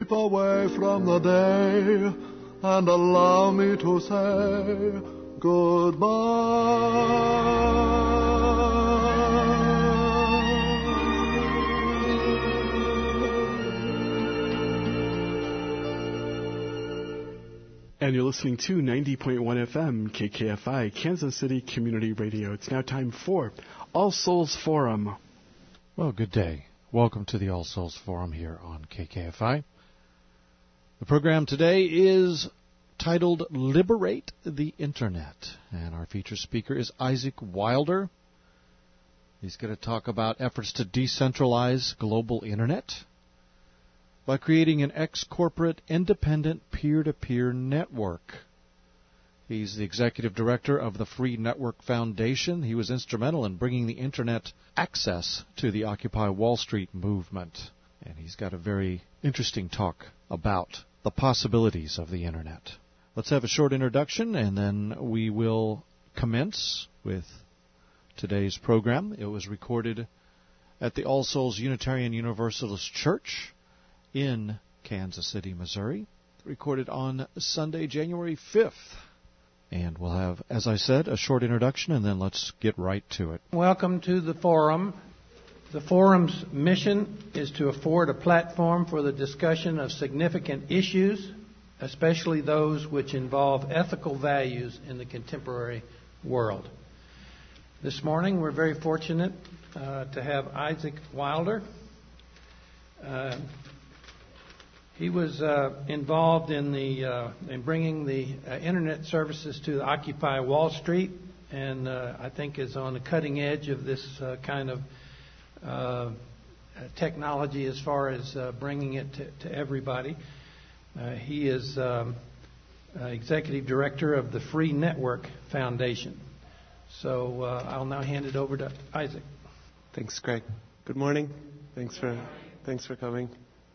keep away from the day and allow me to say goodbye. And you're listening to 90.1 FM, KKFI, Kansas City Community Radio. It's now time for All Souls Forum. Well, good day. Welcome to the All Souls Forum here on KKFI. The program today is titled Liberate the Internet. And our featured speaker is Isaac Wilder. He's going to talk about efforts to decentralize global Internet by creating an ex-corporate independent peer-to-peer network. He's the executive director of the Free Network Foundation. He was instrumental in bringing the Internet access to the Occupy Wall Street movement. And he's got a very interesting talk about the possibilities of the Internet. Let's have a short introduction, and then we will commence with today's program. It was recorded at the All Souls Unitarian Universalist Church in Kansas City, Missouri, recorded on Sunday, January 5th. And we'll have, as I said, a short introduction, and then let's get right to it. Welcome to the forum. The forum's mission is to afford a platform for the discussion of significant issues, especially those which involve ethical values in the contemporary world. This morning, we're very fortunate to have Isaac Wilder. He was involved in bringing the Internet services to Occupy Wall Street, and I think is on the cutting edge of this kind of technology as far as bringing it to everybody. He is executive director of the Free Network Foundation. So I'll now hand it over to Isaac. Thanks, Greg. Good morning. Thanks for coming.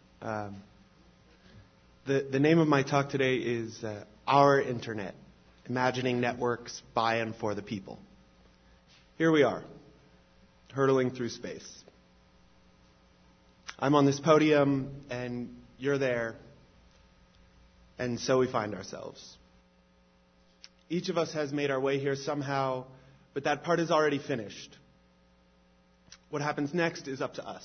The name of my talk today is Our Internet, Imagining Networks by and for the People. Here we are, hurtling through space. I'm on this podium, and you're there, and so we find ourselves. Each of us has made our way here somehow, but that part is already finished. What happens next is up to us.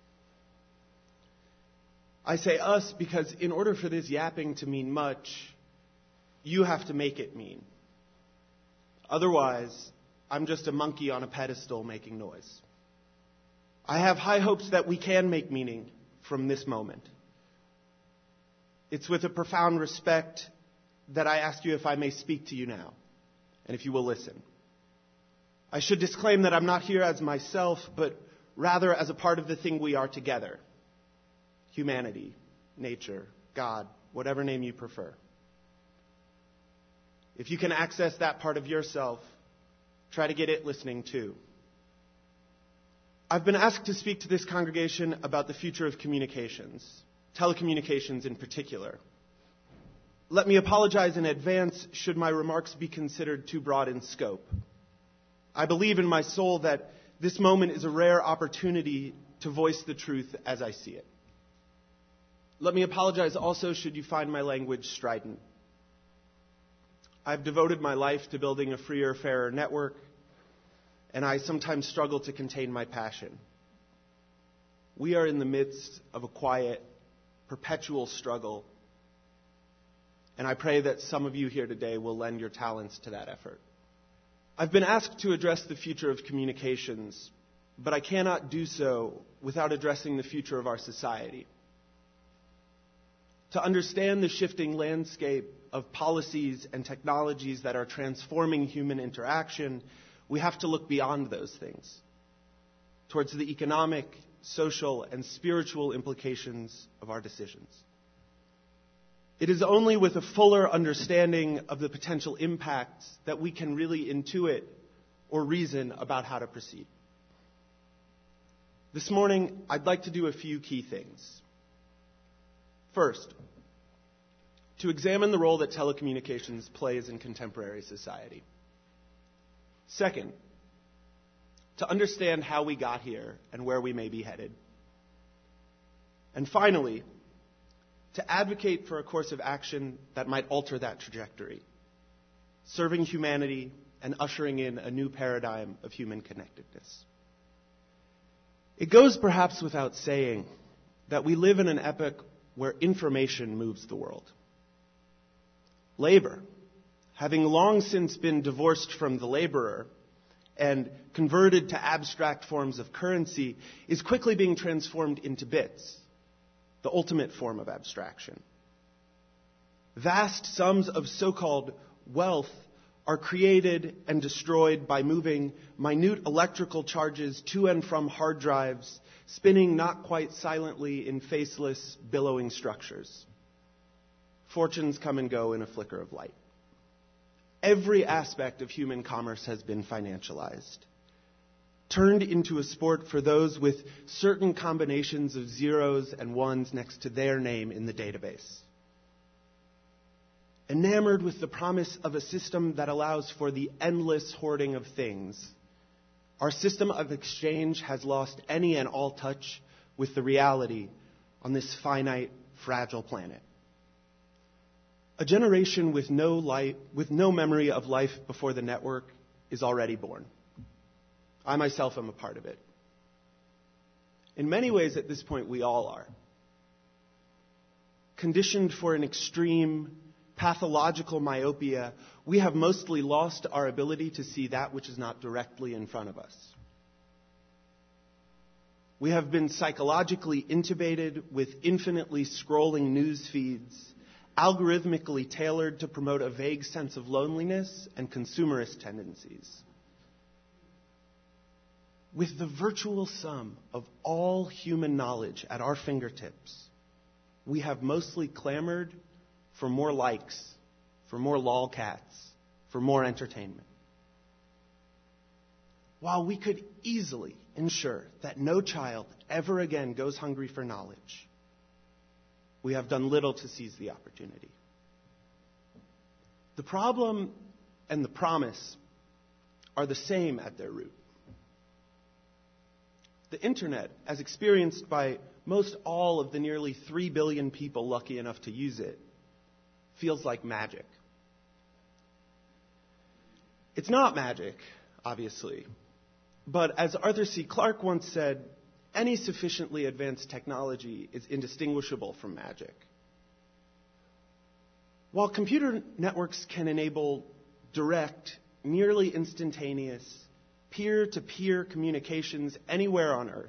I say us because in order for this yapping to mean much, you have to make it mean. Otherwise, I'm just a monkey on a pedestal making noise. I have high hopes that we can make meaning from this moment. It's with a profound respect that I ask you if I may speak to you now, and if you will listen. I should disclaim that I'm not here as myself, but rather as a part of the thing we are together. Humanity, nature, God, whatever name you prefer. If you can access that part of yourself, try to get it listening too. I've been asked to speak to this congregation about the future of communications, telecommunications in particular. Let me apologize in advance should my remarks be considered too broad in scope. I believe in my soul that this moment is a rare opportunity to voice the truth as I see it. Let me apologize also should you find my language strident. I've devoted my life to building a freer, fairer network, and I sometimes struggle to contain my passion. We are in the midst of a quiet, perpetual struggle, and I pray that some of you here today will lend your talents to that effort. I've been asked to address the future of communications, but I cannot do so without addressing the future of our society. To understand the shifting landscape of policies and technologies that are transforming human interaction, we have to look beyond those things, towards the economic, social, and spiritual implications of our decisions. It is only with a fuller understanding of the potential impacts that we can really intuit or reason about how to proceed. This morning, I'd like to do a few key things. First, to examine the role that telecommunications plays in contemporary society. Second, to understand how we got here and where we may be headed. And finally, to advocate for a course of action that might alter that trajectory, serving humanity and ushering in a new paradigm of human connectedness. It goes perhaps without saying that we live in an epoch where information moves the world. Labor, having long since been divorced from the laborer and converted to abstract forms of currency, is quickly being transformed into bits, the ultimate form of abstraction. Vast sums of so-called wealth are created and destroyed by moving minute electrical charges to and from hard drives, spinning not quite silently in faceless, billowing structures. Fortunes come and go in a flicker of light. Every aspect of human commerce has been financialized, turned into a sport for those with certain combinations of zeros and ones next to their name in the database. Enamored with the promise of a system that allows for the endless hoarding of things, our system of exchange has lost any and all touch with the reality on this finite, fragile planet. A generation with no memory of life before the network is already born. I myself am a part of it. In many ways, at this point, we all are. Conditioned for an extreme, pathological myopia, we have mostly lost our ability to see that which is not directly in front of us. We have been psychologically intubated with infinitely scrolling news feeds, algorithmically tailored to promote a vague sense of loneliness and consumerist tendencies. With the virtual sum of all human knowledge at our fingertips, we have mostly clamored for more likes, for more lolcats, for more entertainment. While we could easily ensure that no child ever again goes hungry for knowledge, we have done little to seize the opportunity. The problem and the promise are the same at their root. The internet, as experienced by most all of the nearly 3 billion people lucky enough to use it, feels like magic. It's not magic, obviously, but as Arthur C. Clarke once said, any sufficiently advanced technology is indistinguishable from magic. While computer networks can enable direct, nearly instantaneous, peer-to-peer communications anywhere on Earth,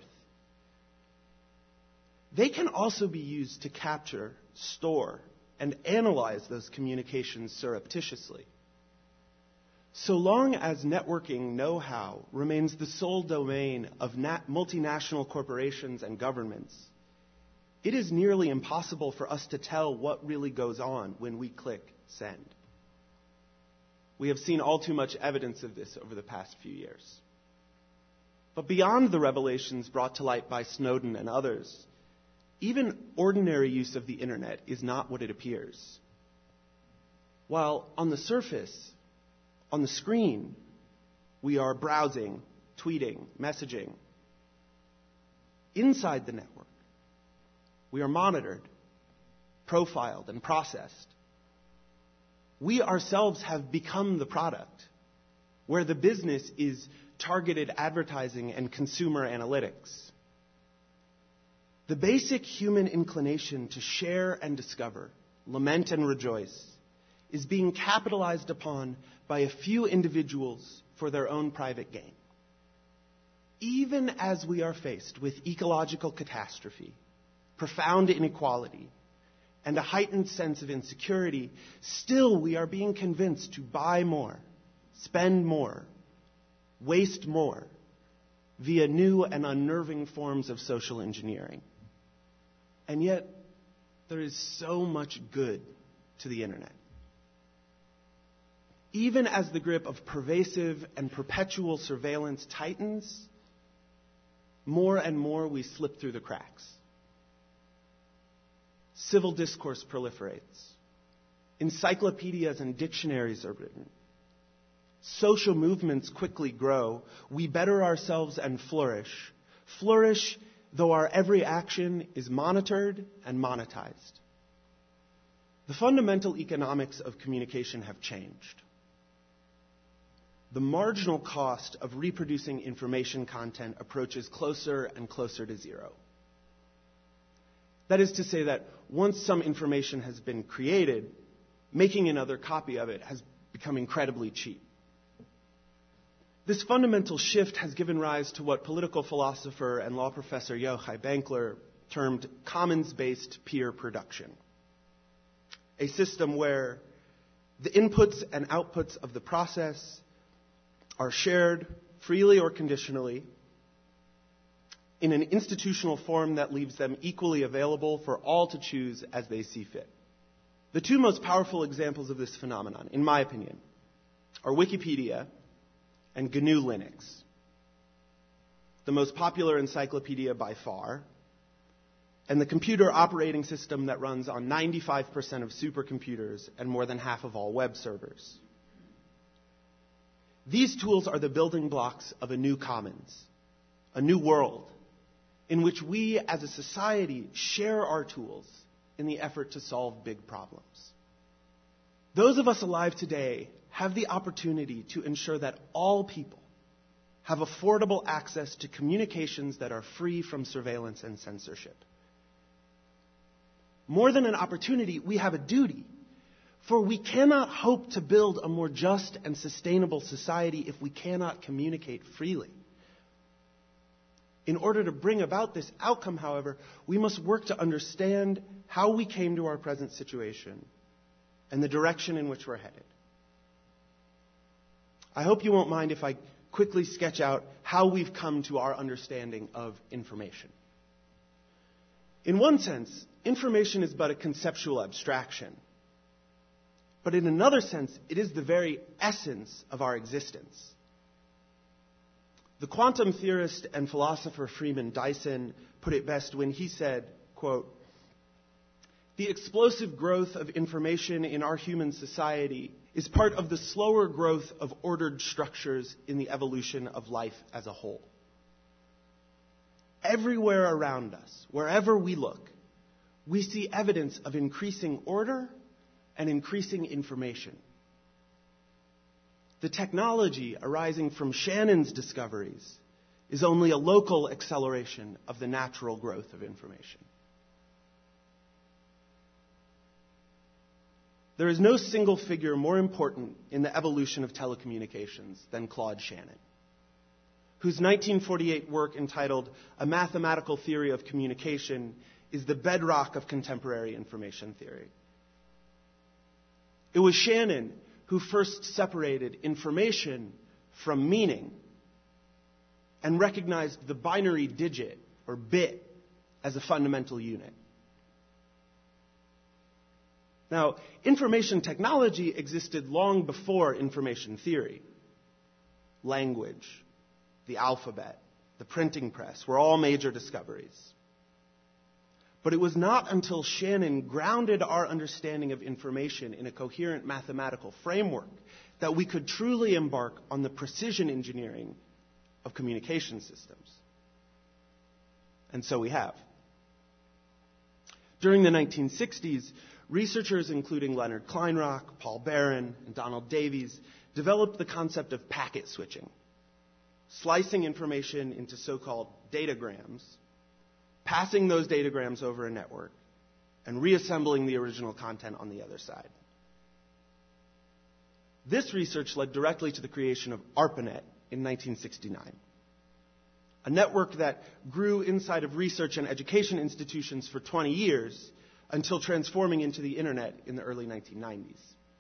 they can also be used to capture, store, and analyze those communications surreptitiously. So long as networking know-how remains the sole domain of multinational corporations and governments, it is nearly impossible for us to tell what really goes on when we click send. We have seen all too much evidence of this over the past few years. But beyond the revelations brought to light by Snowden and others, even ordinary use of the internet is not what it appears. While on the surface, on the screen, we are browsing, tweeting, messaging. Inside the network, we are monitored, profiled, and processed. We ourselves have become the product, where the business is targeted advertising and consumer analytics. The basic human inclination to share and discover, lament and rejoice, is being capitalized upon by a few individuals for their own private gain. Even as we are faced with ecological catastrophe, profound inequality, and a heightened sense of insecurity, still we are being convinced to buy more, spend more, waste more, via new and unnerving forms of social engineering. And yet, there is so much good to the internet. Even as the grip of pervasive and perpetual surveillance tightens, more and more we slip through the cracks. Civil discourse proliferates. Encyclopedias and dictionaries are written. Social movements quickly grow. We better ourselves and flourish. Flourish, though our every action is monitored and monetized. The fundamental economics of communication have changed. The marginal cost of reproducing information content approaches closer and closer to zero. That is to say that once some information has been created, making another copy of it has become incredibly cheap. This fundamental shift has given rise to what political philosopher and law professor Yochai Benkler termed commons-based peer production, a system where the inputs and outputs of the process are shared freely or conditionally in an institutional form that leaves them equally available for all to choose as they see fit. The two most powerful examples of this phenomenon, in my opinion, are Wikipedia and GNU Linux, the most popular encyclopedia by far, and the computer operating system that runs on 95% of supercomputers and more than half of all web servers. These tools are the building blocks of a new commons, a new world, in which we as a society share our tools in the effort to solve big problems. Those of us alive today have the opportunity to ensure that all people have affordable access to communications that are free from surveillance and censorship. More than an opportunity, we have a duty, for we cannot hope to build a more just and sustainable society if we cannot communicate freely. In order to bring about this outcome, however, we must work to understand how we came to our present situation and the direction in which we're headed. I hope you won't mind if I quickly sketch out how we've come to our understanding of information. In one sense, information is but a conceptual abstraction. But in another sense, it is the very essence of our existence. The quantum theorist and philosopher Freeman Dyson put it best when he said, quote, "The explosive growth of information in our human society is part of the slower growth of ordered structures in the evolution of life as a whole." Everywhere around us, wherever we look, we see evidence of increasing order and increasing information. The technology arising from Shannon's discoveries is only a local acceleration of the natural growth of information. There is no single figure more important in the evolution of telecommunications than Claude Shannon, whose 1948 work entitled A Mathematical Theory of Communication is the bedrock of contemporary information theory. It was Shannon who first separated information from meaning and recognized the binary digit, or bit, as a fundamental unit. Now, information technology existed long before information theory. Language, the alphabet, the printing press were all major discoveries. But it was not until Shannon grounded our understanding of information in a coherent mathematical framework that we could truly embark on the precision engineering of communication systems. And so we have. During the 1960s, researchers including Leonard Kleinrock, Paul Barron, and Donald Davies developed the concept of packet switching, slicing information into so-called datagrams, passing those datagrams over a network, and reassembling the original content on the other side. This research led directly to the creation of ARPANET in 1969, a network that grew inside of research and education institutions for 20 years until transforming into the Internet in the early 1990s.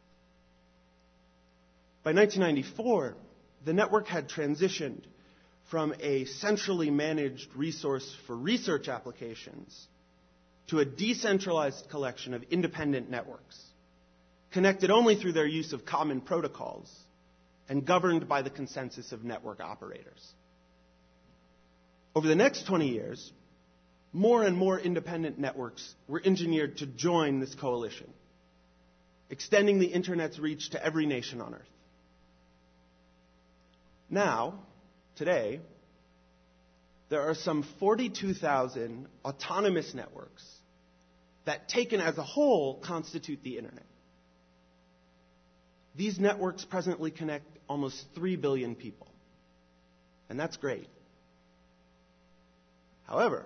By 1994, the network had transitioned from a centrally managed resource for research applications to a decentralized collection of independent networks, connected only through their use of common protocols and governed by the consensus of network operators. Over the next 20 years, more and more independent networks were engineered to join this coalition, extending the Internet's reach to every nation on Earth. Now, today, there are some 42,000 autonomous networks that, taken as a whole, constitute the internet. These networks presently connect almost 3 billion people. And that's great. However,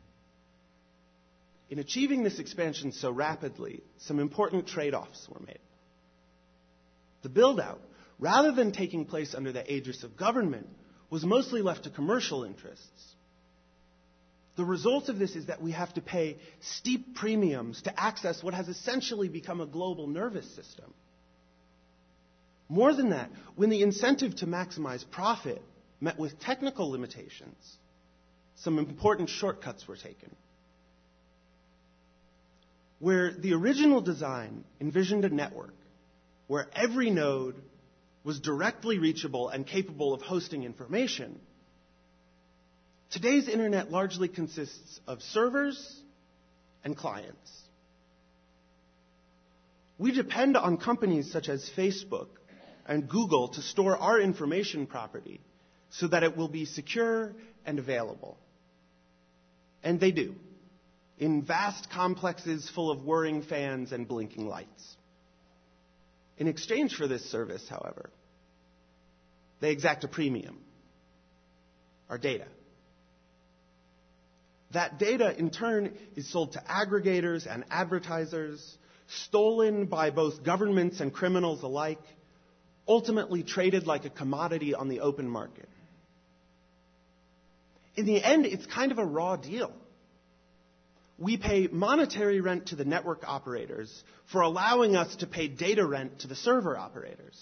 in achieving this expansion so rapidly, some important trade-offs were made. The build-out, rather than taking place under the aegis of government, was mostly left to commercial interests. The result of this is that we have to pay steep premiums to access what has essentially become a global nervous system. More than that, when the incentive to maximize profit met with technical limitations, some important shortcuts were taken. Where the original design envisioned a network where every node was directly reachable and capable of hosting information, today's internet largely consists of servers and clients. We depend on companies such as Facebook and Google to store our information property so that it will be secure and available. And they do, in vast complexes full of whirring fans and blinking lights. In exchange for this service, however, they exact a premium, our data. That data, in turn, is sold to aggregators and advertisers, stolen by both governments and criminals alike, ultimately traded like a commodity on the open market. In the end, it's kind of a raw deal. We pay monetary rent to the network operators for allowing us to pay data rent to the server operators.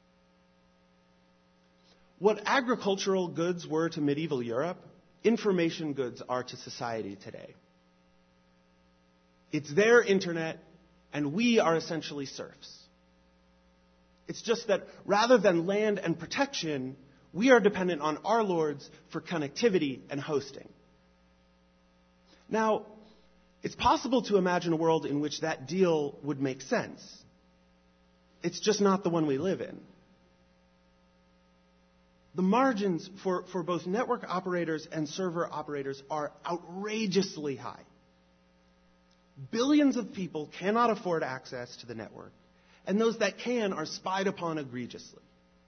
What agricultural goods were to medieval Europe, information goods are to society today. It's their internet, and we are essentially serfs. It's just that rather than land and protection, we are dependent on our lords for connectivity and hosting. Now, it's possible to imagine a world in which that deal would make sense. It's just not the one we live in. The margins for both network operators and server operators are outrageously high. Billions of people cannot afford access to the network, and those that can are spied upon egregiously.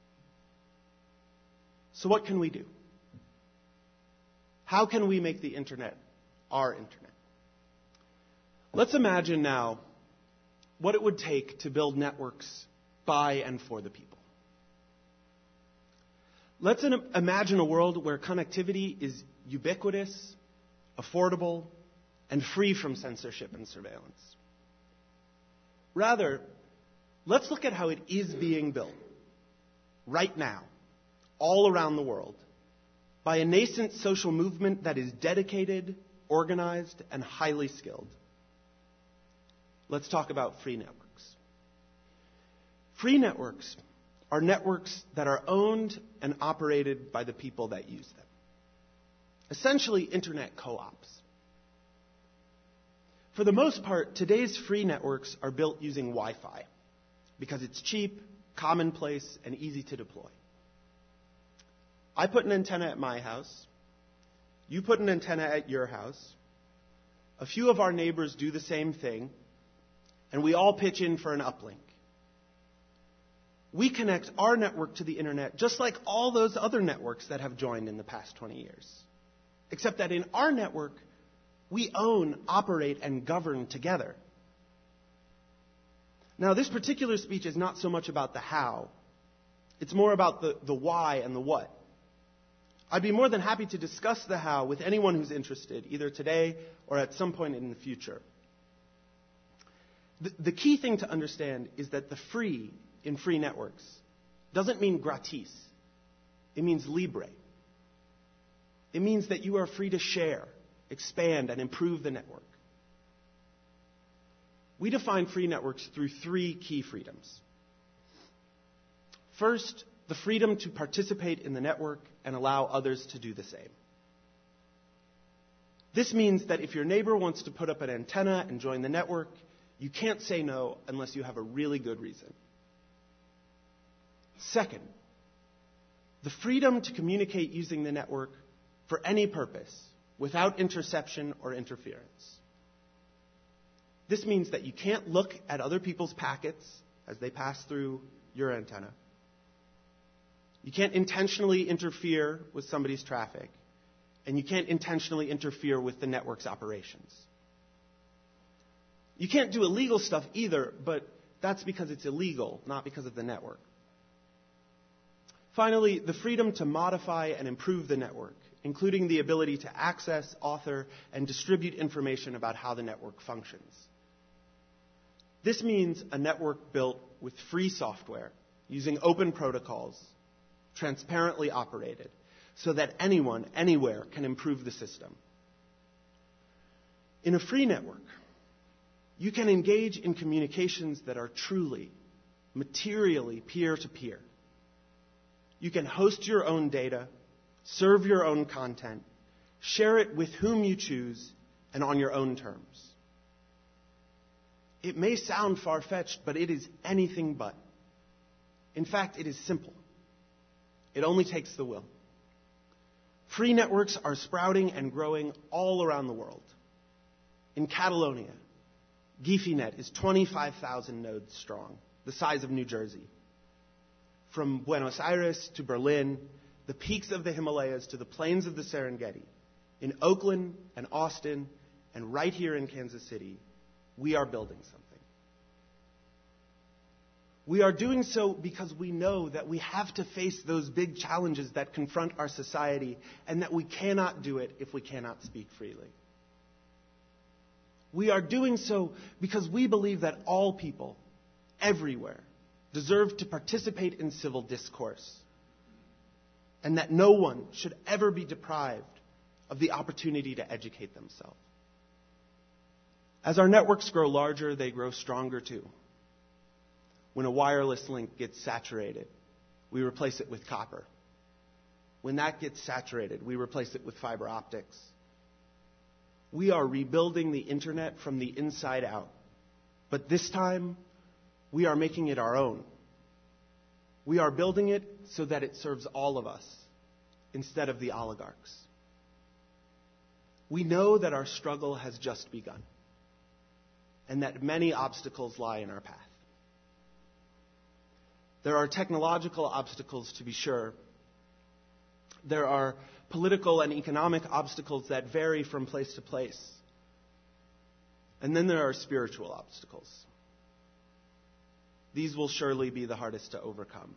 So what can we do? How can we make the internet our internet? Let's imagine now what it would take to build networks by and for the people. Let's imagine a world where connectivity is ubiquitous, affordable, and free from censorship and surveillance. Rather, let's look at how it is being built right now, all around the world, by a nascent social movement that is dedicated, organized, and highly skilled. Let's talk about free networks. Free networks are networks that are owned and operated by the people that use them. Essentially, internet co-ops. For the most part, today's free networks are built using Wi-Fi because it's cheap, commonplace, and easy to deploy. I put an antenna at my house. You put an antenna at your house. A few of our neighbors do the same thing, and we all pitch in for an uplink. We connect our network to the internet just like all those other networks that have joined in the past 20 years. Except that in our network, we own, operate, and govern together. Now, this particular speech is not so much about the how. It's more about the why and the what. I'd be more than happy to discuss the how with anyone who's interested, either today or at some point in the future. The key thing to understand is that the free in free networks doesn't mean gratis. It means libre. It means that you are free to share, expand, and improve the network. We define free networks through 3 key freedoms. First, the freedom to participate in the network and allow others to do the same. This means that if your neighbor wants to put up an antenna and join the network, you can't say no unless you have a really good reason. Second, the freedom to communicate using the network for any purpose, without interception or interference. This means that you can't look at other people's packets as they pass through your antenna. You can't intentionally interfere with somebody's traffic, and you can't intentionally interfere with the network's operations. You can't do illegal stuff either, but that's because it's illegal, not because of the network. Finally, the freedom to modify and improve the network, including the ability to access, author, and distribute information about how the network functions. This means a network built with free software, using open protocols, transparently operated, so that anyone, anywhere, can improve the system. In a free network, you can engage in communications that are truly, materially peer-to-peer. You can host your own data, serve your own content, share it with whom you choose, and on your own terms. It may sound far-fetched, but it is anything but. In fact, it is simple. It only takes the will. Free networks are sprouting and growing all around the world. In Catalonia, GifiNet is 25,000 nodes strong, the size of New Jersey. From Buenos Aires to Berlin, the peaks of the Himalayas to the plains of the Serengeti, in Oakland and Austin, and right here in Kansas City, we are building something. We are doing so because we know that we have to face those big challenges that confront our society, and that we cannot do it if we cannot speak freely. We are doing so because we believe that all people, everywhere, deserve to participate in civil discourse, and that no one should ever be deprived of the opportunity to educate themselves. As our networks grow larger, they grow stronger too. When a wireless link gets saturated, we replace it with copper. When that gets saturated, we replace it with fiber optics. We are rebuilding the internet from the inside out. But this time, we are making it our own. We are building it so that it serves all of us, instead of the oligarchs. We know that our struggle has just begun, and that many obstacles lie in our path. There are technological obstacles, to be sure. There are political and economic obstacles that vary from place to place. And then there are spiritual obstacles. These will surely be the hardest to overcome.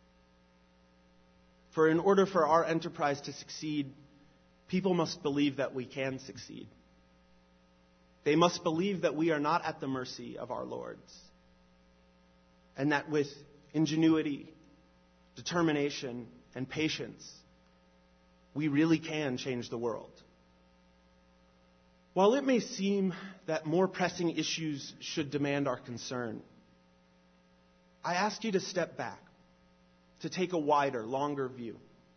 For in order for our enterprise to succeed, people must believe that we can succeed. They must believe that we are not at the mercy of our lords, and that with ingenuity, determination, and patience, we really can change the world. While it may seem that more pressing issues should demand our concern, I ask you to step back, to take a wider, longer view.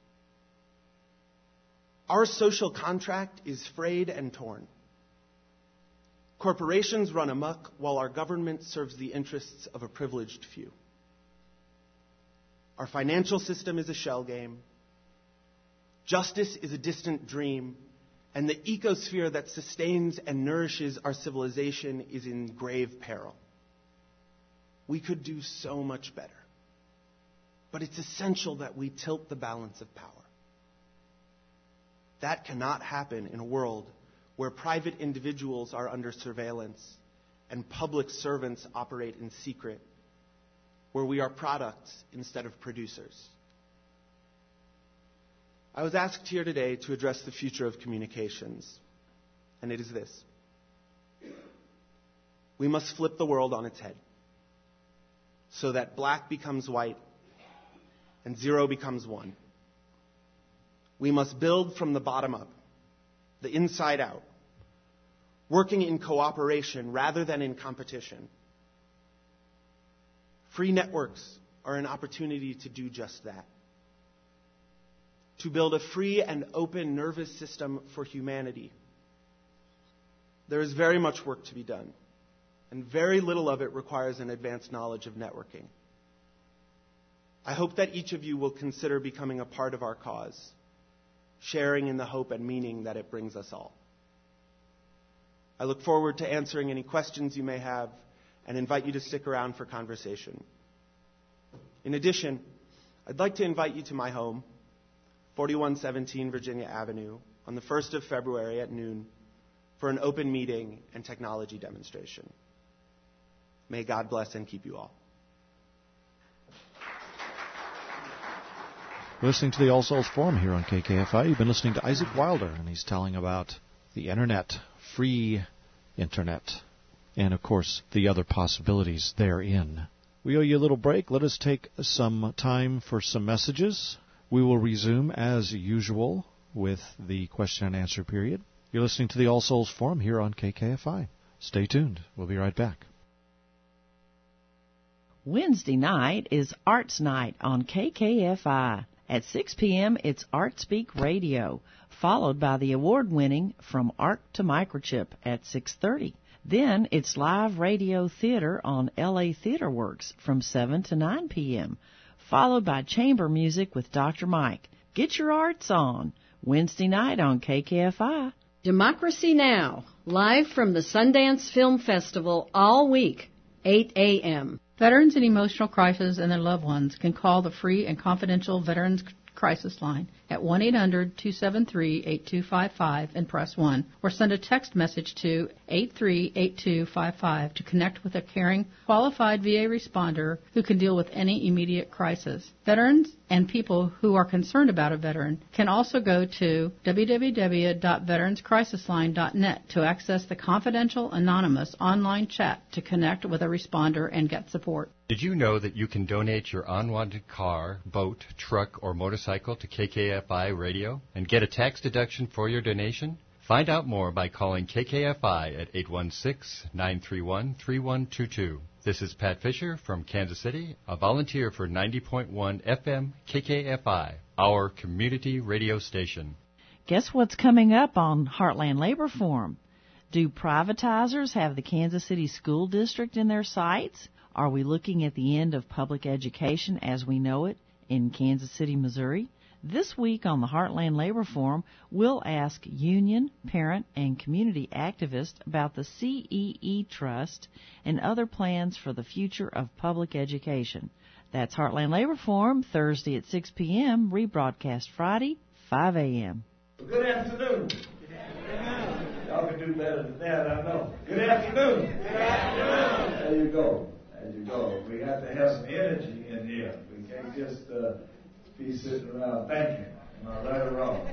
Our social contract is frayed and torn. Corporations run amok while our government serves the interests of a privileged few. Our financial system is a shell game. Justice is a distant dream, and the ecosphere that sustains and nourishes our civilization is in grave peril. We could do so much better, but it's essential that we tilt the balance of power. That cannot happen in a world where private individuals are under surveillance and public servants operate in secret, where we are products instead of producers. I was asked here today to address the future of communications, and it is this. We must flip the world on its head so that black becomes white and 0 becomes 1. We must build from the bottom up, the inside out, working in cooperation rather than in competition. Free networks are an opportunity to do just that. To build a free and open nervous system for humanity. There is very much work to be done, and very little of it requires an advanced knowledge of networking. I hope that each of you will consider becoming a part of our cause, sharing in the hope and meaning that it brings us all. I look forward to answering any questions you may have and invite you to stick around for conversation. In addition, I'd like to invite you to my home, 4117 Virginia Avenue, on the 1st of February at noon for an open meeting and technology demonstration. May God bless and keep you all. Listening to the All Souls Forum here on KKFI. You've been listening to Isaac Wilder, and he's telling about the Internet, free Internet, and, of course, the other possibilities therein. We owe you a little break. Let us take some time for some messages. We will resume, as usual, with the question and answer period. You're listening to the All Souls Forum here on KKFI. Stay tuned. We'll be right back. Wednesday night is Arts Night on KKFI. At 6 p.m., it's Art Speak Radio, followed by the award-winning From Arc to Microchip at 6:30. Then it's live radio theater on LA Theater Works from 7 to 9 p.m., followed by chamber music with Dr. Mike. Get your arts on. Wednesday night on KKFI. Democracy Now!, live from the Sundance Film Festival all week, 8 a.m. Veterans in emotional crisis and their loved ones can call the free and confidential Veterans Crisis Line at 1-800-273-8255 and press 1, or send a text message to 838255 to connect with a caring, qualified VA responder who can deal with any immediate crisis. Veterans and people who are concerned about a veteran can also go to www.veteranscrisisline.net to access the confidential, anonymous online chat to connect with a responder and get support. Did you know that you can donate your unwanted car, boat, truck, or motorcycle to KKFI Radio and get a tax deduction for your donation? Find out more by calling KKFI at 816-931-3122. This is Pat Fisher from Kansas City, a volunteer for 90.1 FM KKFI, our community radio station. Guess what's coming up on Heartland Labor Forum? Do privatizers have the Kansas City School District in their sights? Are we looking at the end of public education as we know it in Kansas City, Missouri? This week on the Heartland Labor Forum, we'll ask union, parent, and community activists about the CEE Trust and other plans for the future of public education. That's Heartland Labor Forum, Thursday at 6 p.m., rebroadcast Friday, 5 a.m. Good afternoon. Y'all can do better than that, I know. Good afternoon. Good afternoon. There you go. There you go. We have to have some energy in here. We can't just be sitting around thinking. Am I right or wrong?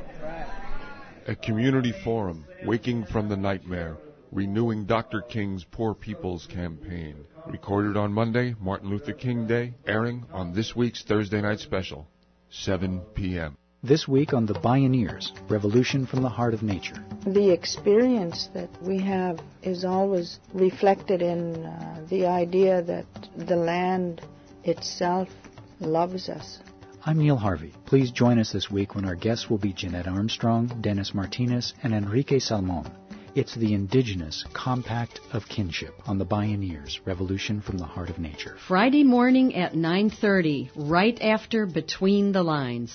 A community forum, waking from the nightmare, renewing Dr. King's Poor People's Campaign. Recorded on Monday, Martin Luther King Day, airing on this week's Thursday night special, 7 p.m. This week on The Bioneers, Revolution from the Heart of Nature. The experience that we have is always reflected in the idea that the land itself loves us. I'm Neil Harvey. Please join us this week when our guests will be Jeanette Armstrong, Dennis Martinez, and Enrique Salmon. It's the Indigenous Compact of Kinship on The Bioneers, Revolution from the Heart of Nature. Friday morning at 9:30, right after Between the Lines.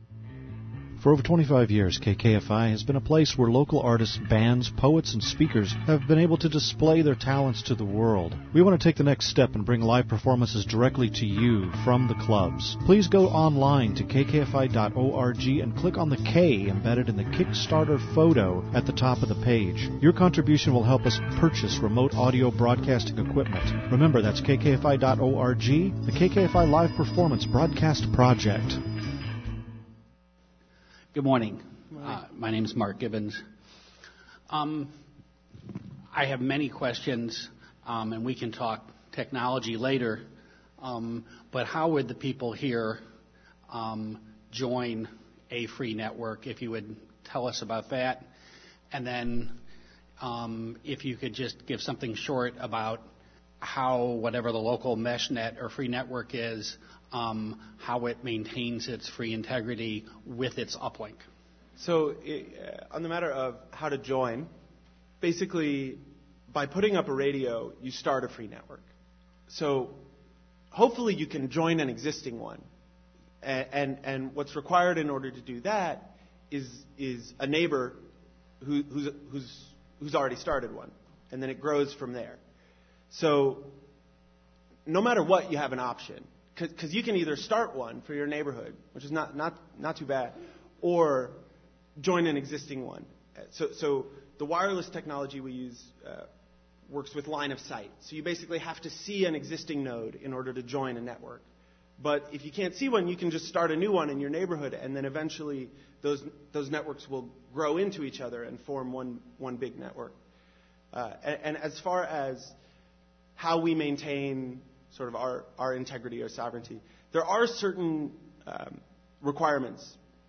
For over 25 years, KKFI has been a place where local artists, bands, poets, and speakers have been able to display their talents to the world. We want to take the next step and bring live performances directly to you from the clubs. Please go online to kkfi.org and click on the K embedded in the Kickstarter photo at the top of the page. Your contribution will help us purchase remote audio broadcasting equipment. Remember, that's kkfi.org, the KKFI Live Performance Broadcast Project. Good morning. My name is Mark Gibbons. I have many questions, and we can talk technology later. But how would the people here join a free network, if you would tell us about that? And then if you could just give something short about how whatever the local mesh net or free network is, how it maintains its free integrity with its uplink. So on the matter of how to join, basically by putting up a radio, you start a free network. So hopefully you can join an existing one. And what's required in order to do that is a neighbor who's who's already started one, and then it grows from there. So no matter what, you have an option, because you can either start one for your neighborhood, which is not too bad, or join an existing one. So the wireless technology we use works with line of sight. So you basically have to see an existing node in order to join a network. But if you can't see one, you can just start a new one in your neighborhood, and then eventually those networks will grow into each other and form one big network. And as far as how we maintain sort of our integrity or sovereignty, there are certain requirements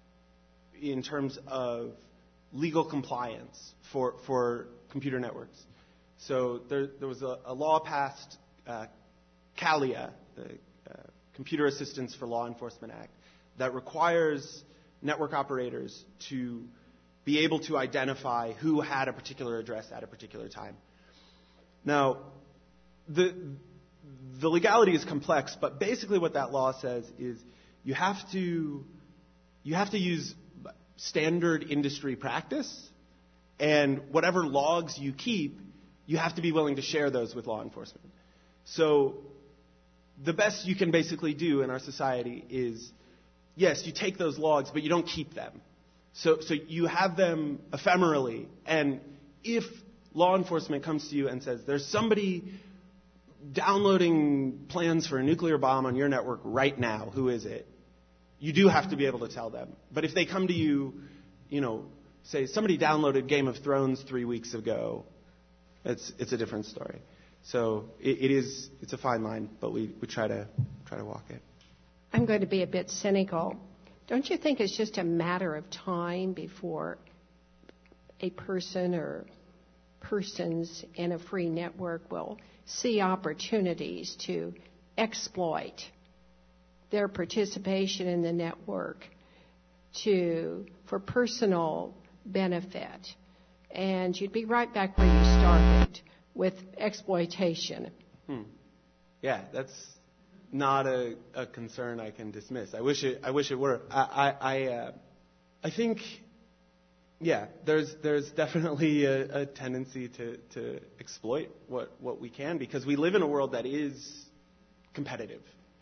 in terms of legal compliance for computer networks. So there was a law passed, CALIA, the Computer Assistance for Law Enforcement Act, that requires network operators to be able to identify who had a particular address at a particular time. Now, the legality is complex, but basically what that law says is you have to use standard industry practice, and whatever logs you keep, you have to be willing to share those with law enforcement. So the best you can basically do in our society is, yes, you take those logs, but you don't keep them. So you have them ephemerally, and if law enforcement comes to you and says, there's somebody downloading plans for a nuclear bomb on your network right now, who is it? You do have to be able to tell them. But if they come to you, say somebody downloaded Game of Thrones 3 weeks ago, it's a different story. So it's a fine line, but we try to walk it. I'm going to be a bit cynical. Don't you think it's just a matter of time before a person or persons in a free network will see opportunities to exploit their participation in the network for personal benefit? And you'd be right back where you started with exploitation. Yeah, that's not a concern I can dismiss. I wish it were. I think, yeah, there's definitely a tendency to exploit what we can, because we live in a world that is competitive.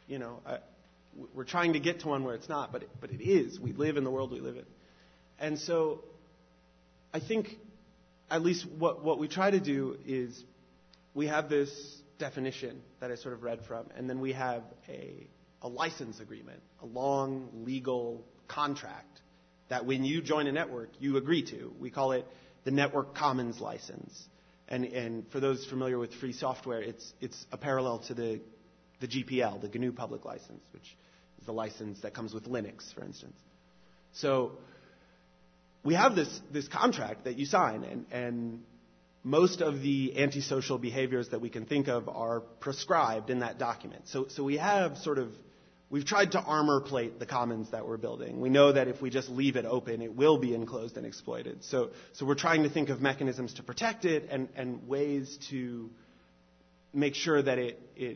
We're trying to get to one where it's not, but it is. We live in the world we live in. And so I think at least what we try to do is we have this definition that I sort of read from, and then we have a license agreement, a long legal contract that when you join a network, you agree to. We call it the Network Commons License. And for those familiar with free software, it's a parallel to the GPL, the GNU Public License, which is the license that comes with Linux, for instance. So we have this contract that you sign, and most of the antisocial behaviors that we can think of are prescribed in that document. So we have we've tried to armor plate the commons that we're building. We know that if we just leave it open, it will be enclosed and exploited. So we're trying to think of mechanisms to protect it and ways to make sure that it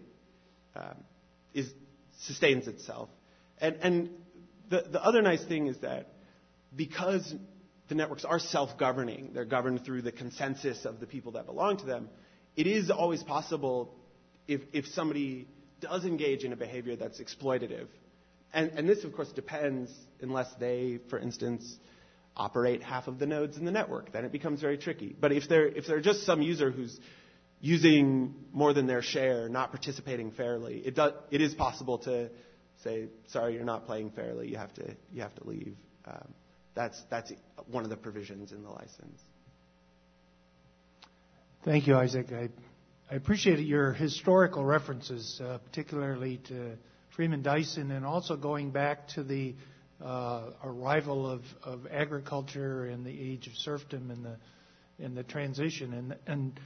sustains itself. And the other nice thing is that because the networks are self-governing, they're governed through the consensus of the people that belong to them, it is always possible if somebody does engage in a behavior that's exploitative. And this, of course, depends unless they, for instance, operate half of the nodes in the network. Then it becomes very tricky. But if they're just some user who's using more than their share, not participating fairly, it is possible to say, sorry, you're not playing fairly, you have to leave. That's one of the provisions in the license. Thank you, Isaac. I appreciate your historical references, particularly to Freeman Dyson, and also going back to the arrival of agriculture and the age of serfdom and the transition. And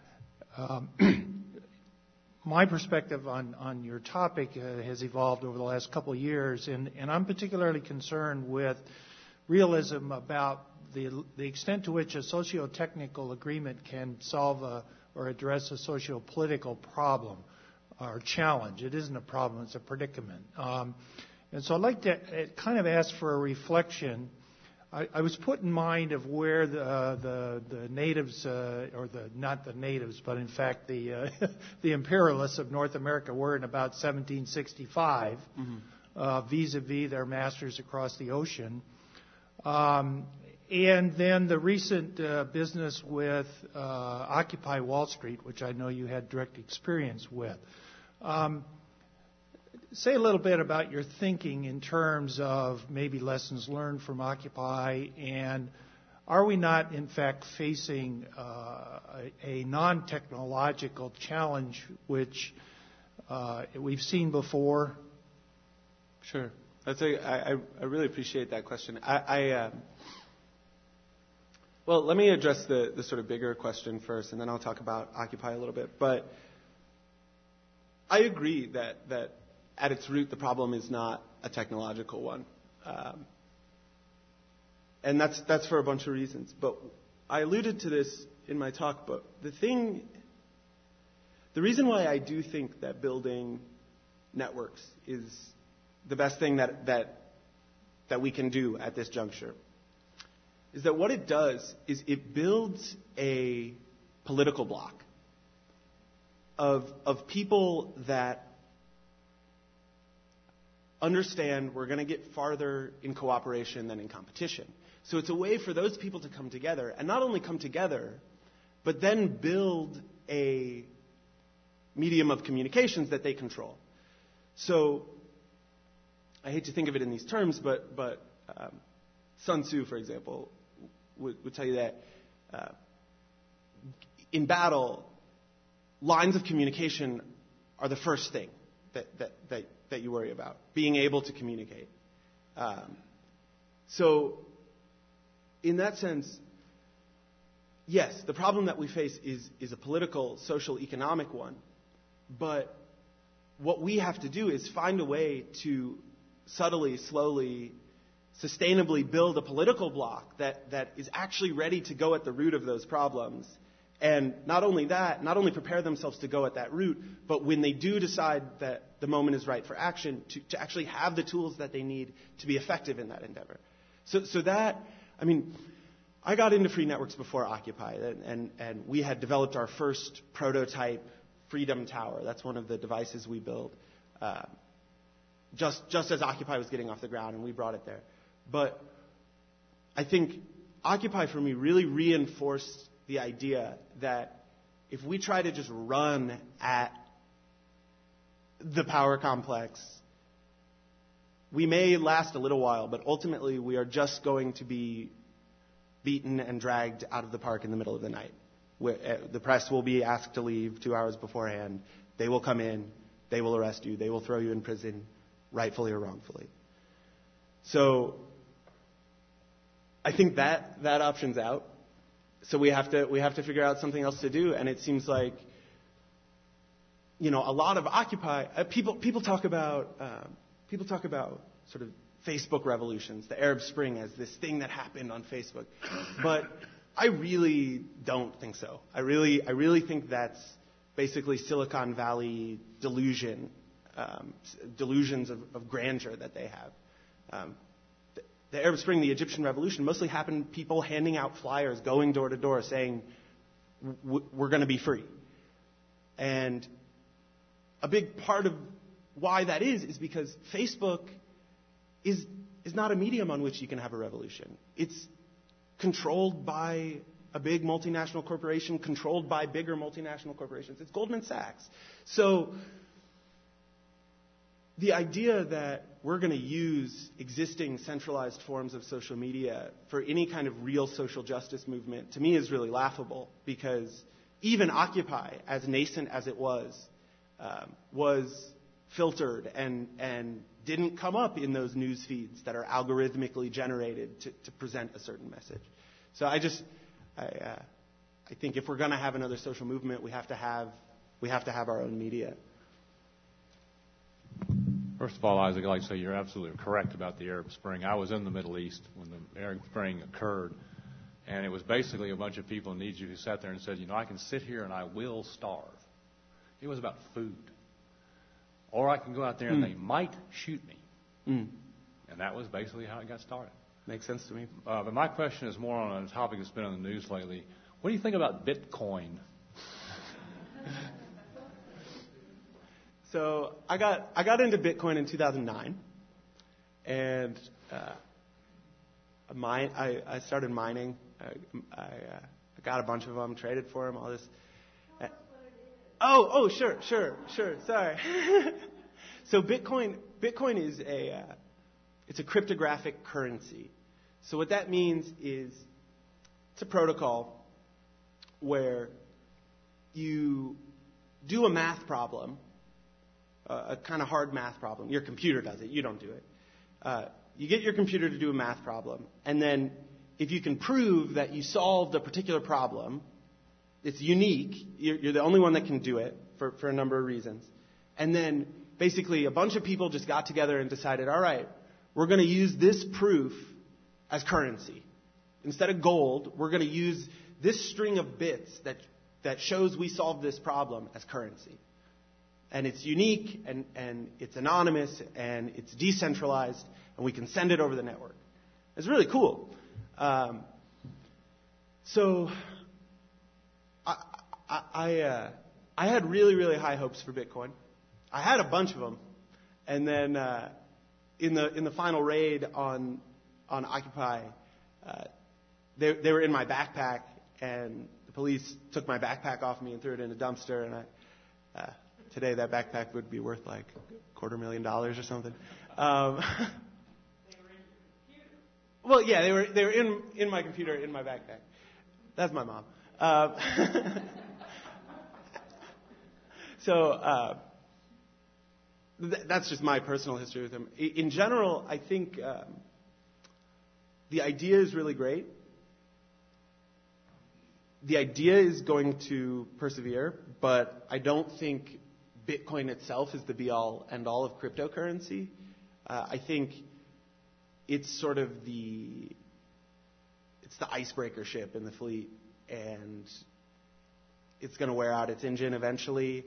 my perspective on your topic has evolved over the last couple of years, and I'm particularly concerned with realism about the extent to which a socio-technical agreement can solve or address a socio-political problem or challenge. It isn't a problem, it's a predicament. And so I'd like to kind of ask for a reflection I was put in mind of where the natives, not the natives, but in fact the the imperialists of North America were in about 1765, vis-a-vis their masters across the ocean. And then the recent business with Occupy Wall Street, which I know you had direct experience with. Say a little bit about your thinking in terms of maybe lessons learned from Occupy, and are we not, in fact, facing a non-technological challenge which we've seen before? Sure. I really appreciate that question. Well, let me address the sort of bigger question first, and then I'll talk about Occupy a little bit. But I agree that at its root, the problem is not a technological one. And that's for a bunch of reasons. But I alluded to this in my talk, but the reason why I do think that building networks is the best thing that we can do at this juncture is that what it does is it builds a political bloc of people that understand we're going to get farther in cooperation than in competition. So it's a way for those people to come together, and not only come together, but then build a medium of communications that they control. So I hate to think of it in these terms, but Sun Tzu, for example, would tell you that in battle, lines of communication are the first thing that you worry about, being able to communicate. So in that sense, yes, the problem that we face is a political, social, economic one. But what we have to do is find a way to subtly, slowly, sustainably build a political bloc that is actually ready to go at the root of those problems. And not only that, not only prepare themselves to go at that route, but when they do decide that the moment is right for action, to actually have the tools that they need to be effective in that endeavor. So that, I mean, I got into free networks before Occupy, and we had developed our first prototype Freedom Tower. That's one of the devices we built, just as Occupy was getting off the ground, and we brought it there. But I think Occupy for me really reinforced the idea that if we try to just run at the power complex, we may last a little while, but ultimately we are just going to be beaten and dragged out of the park in the middle of the night. The press will be asked to leave 2 hours beforehand. They will come in. They will arrest you. They will throw you in prison, rightfully or wrongfully. So I think that option's out. So we have to figure out something else to do, and it seems like, a lot of Occupy people talk about sort of Facebook revolutions, the Arab Spring as this thing that happened on Facebook, but I really don't think so. I really think that's basically Silicon Valley delusions of grandeur that they have. The Arab Spring, the Egyptian Revolution, mostly happened people handing out flyers, going door to door, saying, we're going to be free. And a big part of why that is because Facebook is not a medium on which you can have a revolution. It's controlled by a big multinational corporation, controlled by bigger multinational corporations. It's Goldman Sachs. So the idea that we're going to use existing centralized forms of social media for any kind of real social justice movement, to me, is really laughable, because even Occupy, as nascent as it was filtered and didn't come up in those news feeds that are algorithmically generated to present a certain message. So I think if we're going to have another social movement, we have to have our own media. First of all, Isaac, I'd like to say you're absolutely correct about the Arab Spring. I was in the Middle East when the Arab Spring occurred, and it was basically a bunch of people in Egypt who sat there and said, I can sit here and I will starve. It was about food. Or I can go out there and they might shoot me. And that was basically how it got started. Makes sense to me. But my question is more on a topic that's been on the news lately. What do you think about Bitcoin? So I got into Bitcoin in 2009, and I started mining. I got a bunch of them, traded for them, all this. Sure. Sorry. So Bitcoin is it's a cryptographic currency. So what that means is it's a protocol where you do a math problem, a kind of hard math problem. Your computer does it. You don't do it. You get your computer to do a math problem, and then if you can prove that you solved a particular problem, it's unique. You're the only one that can do it for a number of reasons. And then basically a bunch of people just got together and decided, all right, we're going to use this proof as currency. Instead of gold, we're going to use this string of bits that shows we solved this problem as currency. And it's unique, and it's anonymous, and it's decentralized, and we can send it over the network. It's really cool. So I had really, really high hopes for Bitcoin. I had a bunch of them, and then in the final raid on Occupy, they were in my backpack, and the police took my backpack off me and threw it in a dumpster, and today that backpack would be worth like $250,000 or something. Well, yeah, they were in my computer in my backpack. That's my mom. So that's just my personal history with them. In general, I think the idea is really great. The idea is going to persevere, but I don't think Bitcoin itself is the be-all, end-all of cryptocurrency. I think it's sort of the icebreaker ship in the fleet, and it's going to wear out its engine eventually.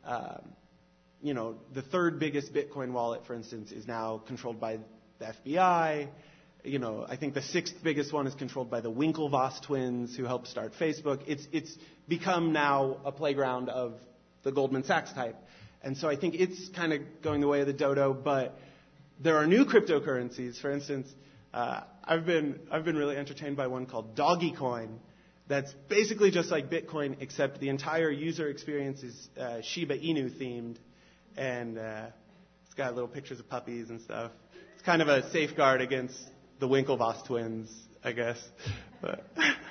The third biggest Bitcoin wallet, for instance, is now controlled by the FBI. I think the sixth biggest one is controlled by the Winklevoss twins, who helped start Facebook. It's become now a playground of the Goldman Sachs type. And so I think it's kind of going the way of the dodo, but there are new cryptocurrencies. For instance, I've been really entertained by one called Dogecoin. That's basically just like Bitcoin, except the entire user experience is Shiba Inu themed, and it's got little pictures of puppies and stuff. It's kind of a safeguard against the Winklevoss twins, I guess. But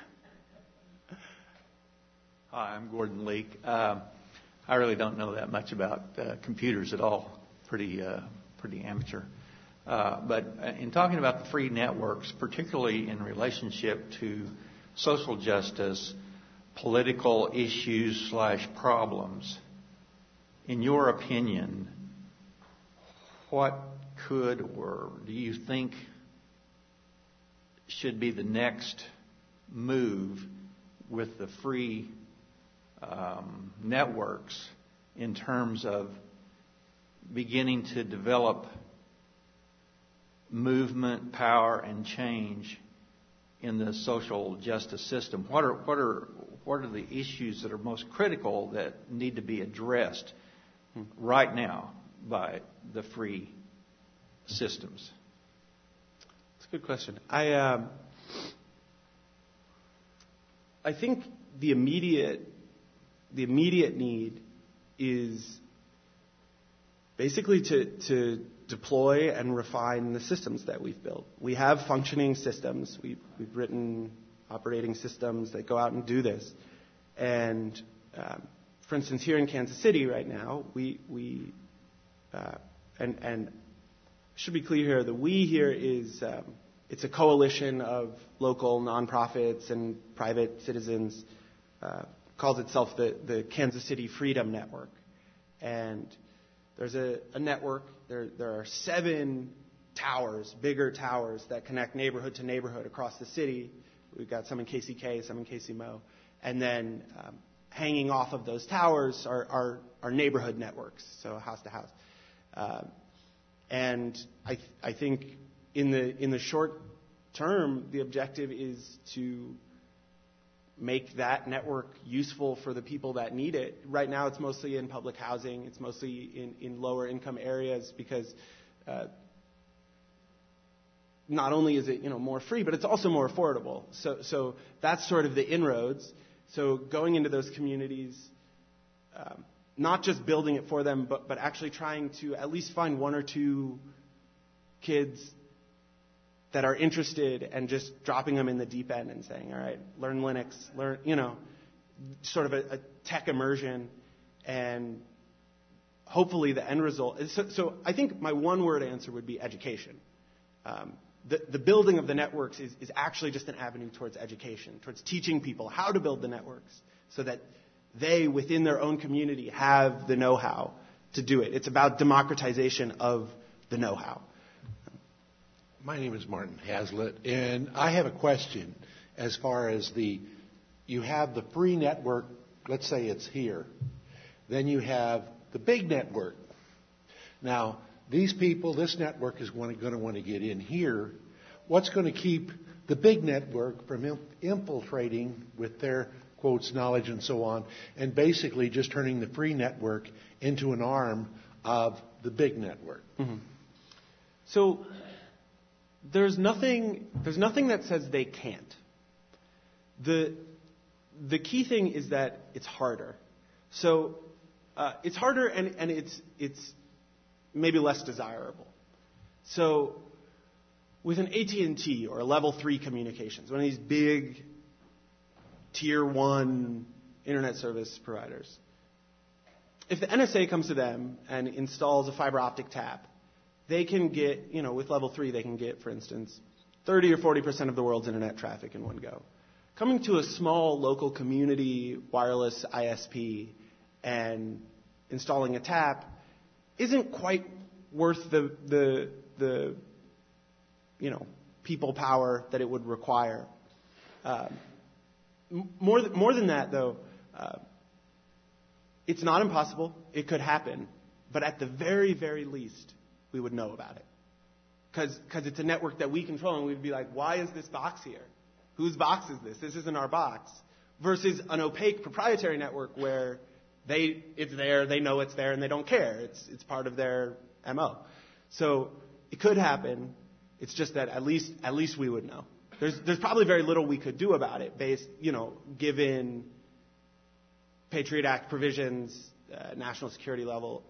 Hi, I'm Gordon Leake. I really don't know that much about computers at all. Pretty amateur. But in talking about the free networks, particularly in relationship to social justice, political issues / problems, in your opinion, what could or do you think should be the next move with the free networks in terms of beginning to develop movement, power, and change in the social justice system? What are the issues that are most critical that need to be addressed right now by the free systems? That's a good question. I think the immediate need is basically to deploy and refine the systems that we've built. We have functioning systems. We've written operating systems that go out and do this. And for instance, here in Kansas City right now, we should be clear here, the we here is it's a coalition of local nonprofits and private citizens. Calls itself the Kansas City Freedom Network. And there's a network. There are 7 towers, bigger towers, that connect neighborhood to neighborhood across the city. We've got some in KCK, some in KCMO. And then hanging off of those towers are neighborhood networks, so house to house. And I think in the short term, the objective is to make that network useful for the people that need it. Right now it's mostly in public housing. It's mostly in lower income areas because not only is it more free, but it's also more affordable. So that's sort of the inroads. So going into those communities, not just building it for them, but actually trying to at least find one or two kids that are interested and just dropping them in the deep end and saying, all right, learn Linux, learn, sort of a tech immersion, and hopefully the end result is, so I think my one-word answer would be education. The building of the networks is actually just an avenue towards education, towards teaching people how to build the networks so that they, within their own community, have the know-how to do it. It's about democratization of the know-how. My name is Martin Hazlitt, and I have a question as far as you have the free network, let's say it's here. Then you have the big network. Now, these people, this network is going to want to get in here. What's going to keep the big network from infiltrating with their, quotes, knowledge and so on, and basically just turning the free network into an arm of the big network? Mm-hmm. So there's nothing that says they can't. The key thing is that it's harder. So it's harder and it's maybe less desirable. So with an AT&T or a level 3 communications, one of these big tier 1 internet service providers, if the NSA comes to them and installs a fiber optic tap, they can get, with level 3, they can get, for instance, 30 or 40% of the world's internet traffic in one go. Coming to a small local community wireless ISP and installing a tap isn't quite worth the people power that it would require. More than that, though, it's not impossible. It could happen. But at the very, very least, we would know about it. Because it's a network that we control, and we'd be like, why is this box here? Whose box is this? This isn't our box. Versus an opaque proprietary network where it's there, they know it's there, and they don't care. It's part of their MO. So it could happen. It's just that at least we would know. There's probably very little we could do about it based, given Patriot Act provisions, national security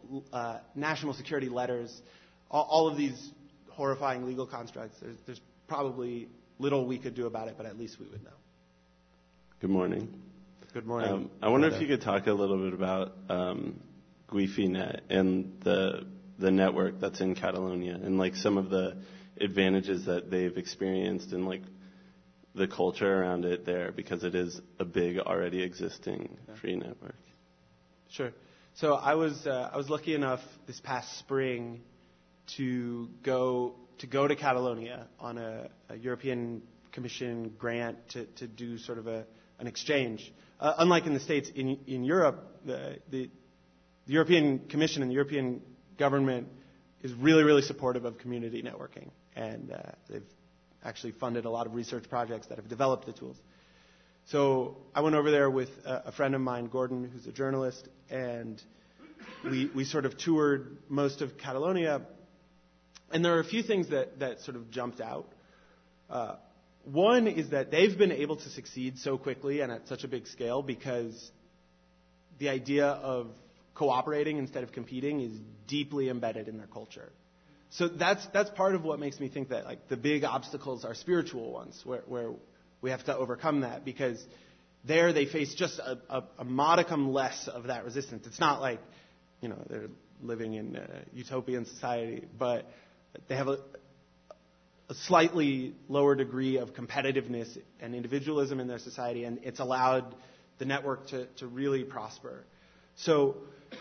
letters, all of these horrifying legal constructs. There's probably little we could do about it, but at least we would know. Good morning. Good morning. I wonder if you could talk a little bit about Guifinet and the network that's in Catalonia and some of the advantages that they've experienced and the culture around it there, because it is a big already existing free network. Sure. So I was lucky enough this past spring to go to Catalonia on a European Commission grant to do sort of an exchange. Unlike in the States, in Europe, the European Commission and the European government is really, really supportive of community networking, and they've actually funded a lot of research projects that have developed the tools. So I went over there with a friend of mine, Gordon, who's a journalist, and we sort of toured most of Catalonia. And there are a few things that sort of jumped out. One is that they've been able to succeed so quickly and at such a big scale because the idea of cooperating instead of competing is deeply embedded in their culture. So that's part of what makes me think that the big obstacles are spiritual ones, where we have to overcome that, because there they face just a modicum less of that resistance. It's not like they're living in a utopian society, but they have a slightly lower degree of competitiveness and individualism in their society, and it's allowed the network to really prosper. So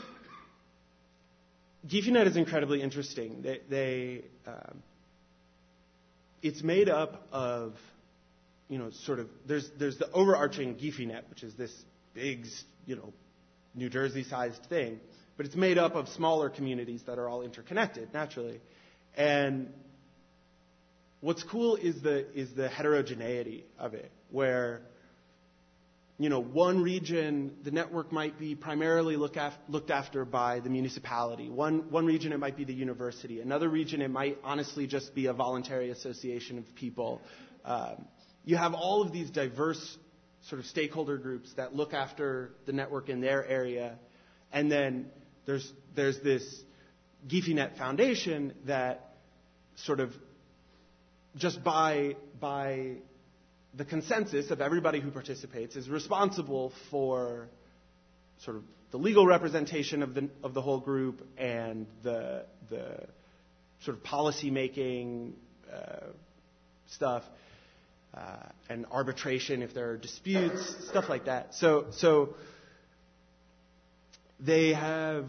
Guifinet is incredibly interesting. It's made up of, there's the overarching Guifinet, which is this big, New Jersey-sized thing, but it's made up of smaller communities that are all interconnected, naturally. And what's cool is the heterogeneity of it, where one region, the network might be primarily looked after by the municipality. One region, it might be the university. Another region, it might honestly just be a voluntary association of people. You have all of these diverse sort of stakeholder groups that look after the network in their area. And then there's this GeeFiNet Foundation that sort of just by the consensus of everybody who participates is responsible for sort of the legal representation of the whole group and the sort of policy making stuff and arbitration if there are disputes, stuff like that. So there are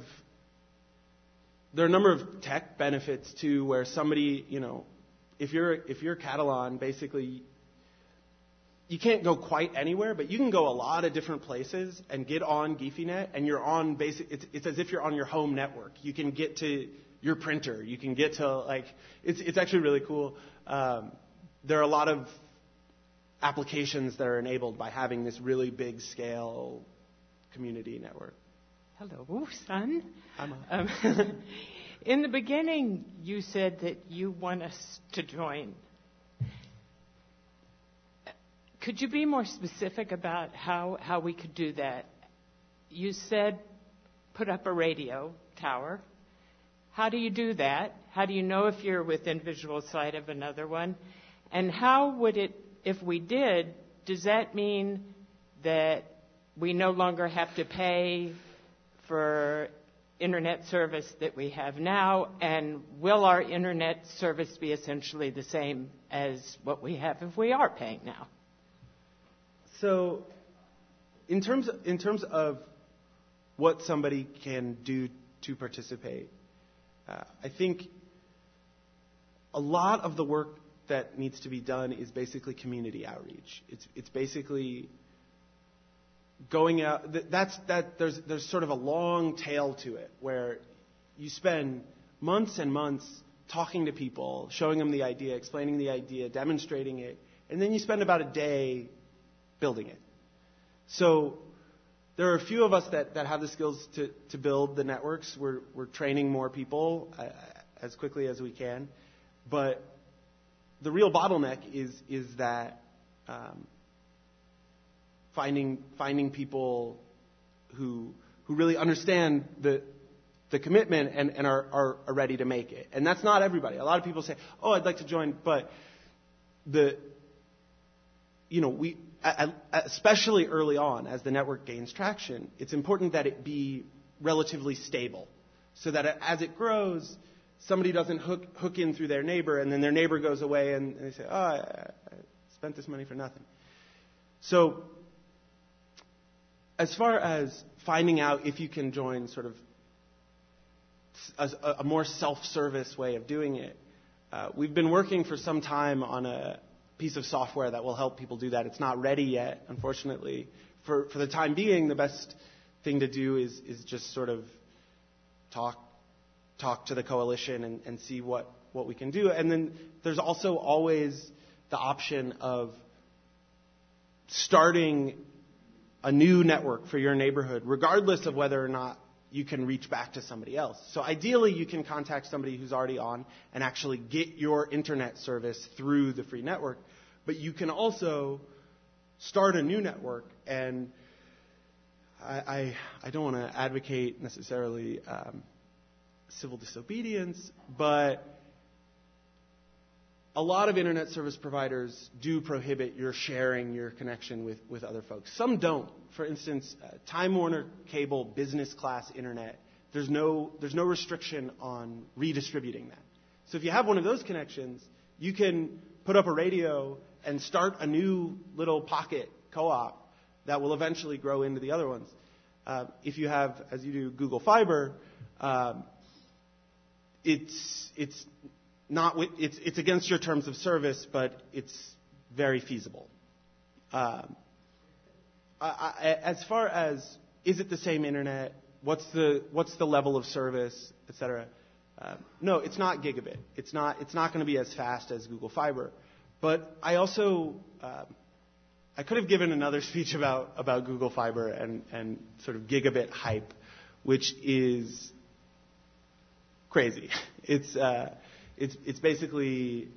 a number of tech benefits too, where somebody, if you're Catalan, basically you can't go quite anywhere, but you can go a lot of different places and get on GeeFiNet, and you're on it's as if you're on your home network. You can get to your printer. You can get to it's actually really cool. There are a lot of applications that are enabled by having this really big scale community network. Hello, son. Emma. In the beginning, you said that you want us to join. Could you be more specific about how we could do that? You said put up a radio tower. How do you do that? How do you know if you're within visual sight of another one? And how would it, if we did, does that mean that we no longer have to pay for internet service that we have now? And will our internet service be essentially the same as what we have if we are paying now? So, in terms of what somebody can do to participate, I think a lot of the work that needs to be done is basically community outreach. It's basically going out. There's sort of a long tail to it where you spend months and months talking to people, showing them the idea, explaining the idea, demonstrating it, and then you spend about a day building it. So there are a few of us that have the skills to build the networks. We're training more people as quickly as we can. But the real bottleneck is that finding people who really understand the commitment and are ready to make it. And that's not everybody. A lot of people say, "Oh, I'd like to join," but especially early on, as the network gains traction, it's important that it be relatively stable, so that as it grows, somebody doesn't hook in through their neighbor, and then their neighbor goes away, and they say, "Oh, I spent this money for nothing." So, as far as finding out if you can join sort of a more self-service way of doing it, we've been working for some time on a piece of software that will help people do that. It's not ready yet, unfortunately. For the time being, the best thing to do is just sort of talk to the coalition and see what we can do. And then there's also always the option of starting a new network for your neighborhood, regardless of whether or not you can reach back to somebody else. So ideally, you can contact somebody who's already on and actually get your internet service through the free network. But you can also start a new network. And I don't want to advocate necessarily civil disobedience, but a lot of internet service providers do prohibit your sharing your connection with other folks. Some don't. For instance, Time Warner Cable business class internet, there's no restriction on redistributing that. So if you have one of those connections, you can put up a radio and start a new little pocket co-op that will eventually grow into the other ones. If you have, as you do, Google Fiber, it's against your terms of service, but it's very feasible. As far as is it the same internet, what's the level of service, etc. No, it's not gigabit. It's not going to be as fast as Google Fiber. But I also I could have given another speech about Google Fiber and sort of gigabit hype, which is crazy. It's basically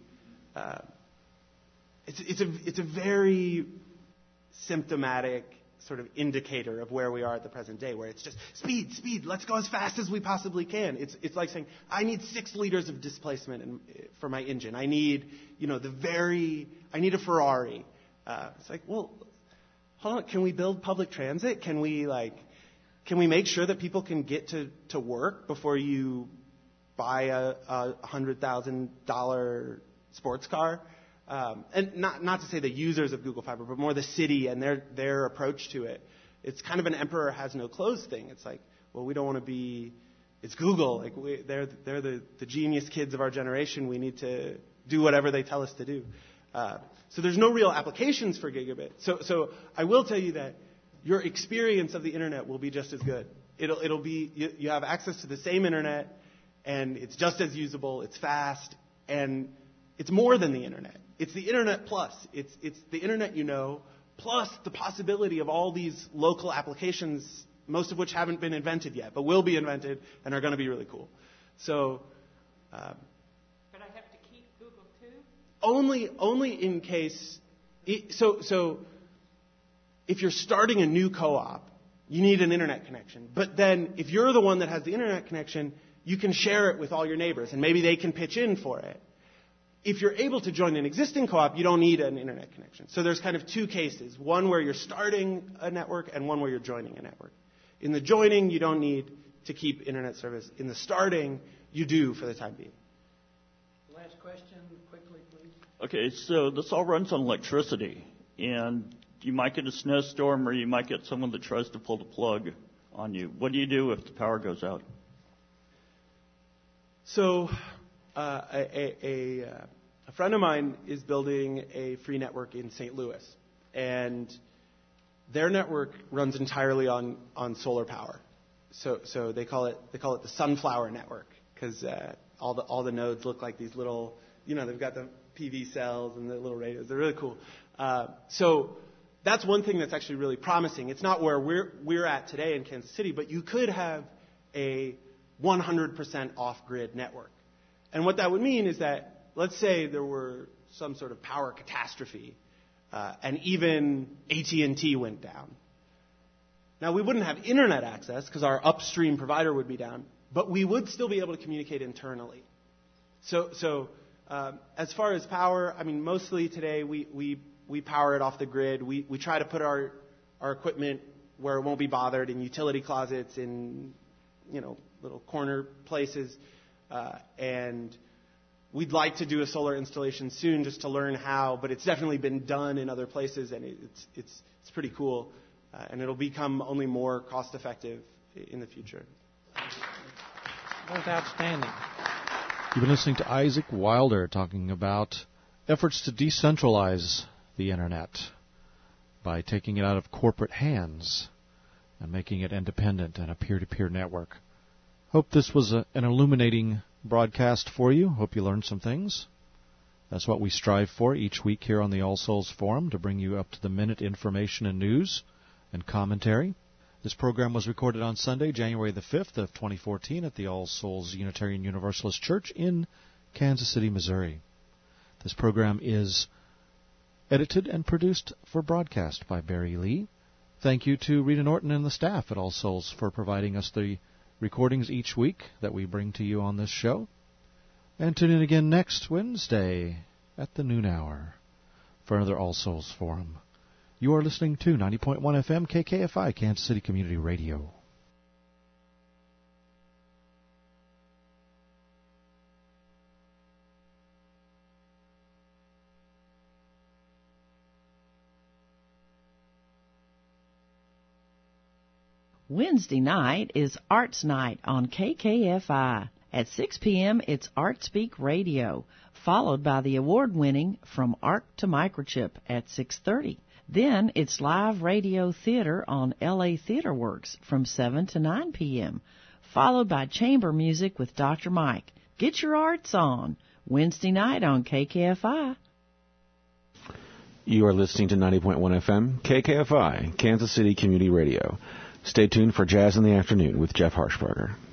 it's a very symptomatic sort of indicator of where we are at the present day, where it's just speed, let's go as fast as we possibly can. It's like saying, I need 6 liters of displacement for my engine. I need, I need a Ferrari. It's like, well, hold on, can we build public transit? Can we make sure that people can get to work before you buy a $100,000 sports car? And not to say the users of Google Fiber, but more the city and their approach to it. It's kind of an emperor has no clothes thing. It's like, well, we don't want to be. It's Google. Like they're the genius kids of our generation. We need to do whatever they tell us to do. So there's no real applications for gigabit. So I will tell you that your experience of the internet will be just as good. It'll be you have access to the same internet, and it's just as usable. It's fast, and it's more than the internet. It's the internet plus. It's the internet plus the possibility of all these local applications, most of which haven't been invented yet, but will be invented and are going to be really cool. So. But I have to keep Google too? Only in case. So if you're starting a new co-op, you need an internet connection. But then if you're the one that has the internet connection, you can share it with all your neighbors, and maybe they can pitch in for it. If you're able to join an existing co-op, you don't need an internet connection. So there's kind of 2 cases, one where you're starting a network and one where you're joining a network. In the joining, you don't need to keep internet service. In the starting, you do for the time being. Last question, quickly, please. Okay, so this all runs on electricity, and you might get a snowstorm or you might get someone that tries to pull the plug on you. What do you do if the power goes out? So a friend of mine is building a free network in St. Louis, and their network runs entirely on solar power. So they call it the sunflower network because all the nodes look like these little, they've got the PV cells and the little radios. They're really cool. So that's one thing that's actually really promising. It's not where we're at today in Kansas City, but you could have a 100% off-grid network. And what that would mean is that, let's say there were some sort of power catastrophe, and even AT&T went down. Now, we wouldn't have internet access because our upstream provider would be down, but we would still be able to communicate internally. So as far as power, I mean, mostly today we power it off the grid. We try to put our equipment where it won't be bothered, in utility closets, in little corner places. And we'd like to do a solar installation soon just to learn how, but it's definitely been done in other places, and it's pretty cool. And it'll become only more cost effective in the future. That was outstanding. You've been listening to Isaac Wilder talking about efforts to decentralize the internet by taking it out of corporate hands and making it independent and a peer-to-peer network. Hope this was an illuminating broadcast for you. Hope you learned some things. That's what we strive for each week here on the All Souls Forum, to bring you up-to-the-minute information and news and commentary. This program was recorded on Sunday, January the 5th of 2014 at the All Souls Unitarian Universalist Church in Kansas City, Missouri. This program is edited and produced for broadcast by Barry Lee. Thank you to Rita Norton and the staff at All Souls for providing us the recordings each week that we bring to you on this show. And tune in again next Wednesday at the noon hour for another All Souls Forum. You are listening to 90.1 FM KKFI, Kansas City Community Radio. Wednesday night is Arts Night on KKFI. At 6 p.m., it's Art Speak Radio, followed by the award-winning From Arc to Microchip at 6:30. Then it's live radio theater on LA Theater Works from 7 to 9 p.m., followed by chamber music with Dr. Mike. Get your arts on, Wednesday night on KKFI. You are listening to 90.1 FM, KKFI, Kansas City Community Radio. Stay tuned for Jazz in the Afternoon with Jeff Harshbarger.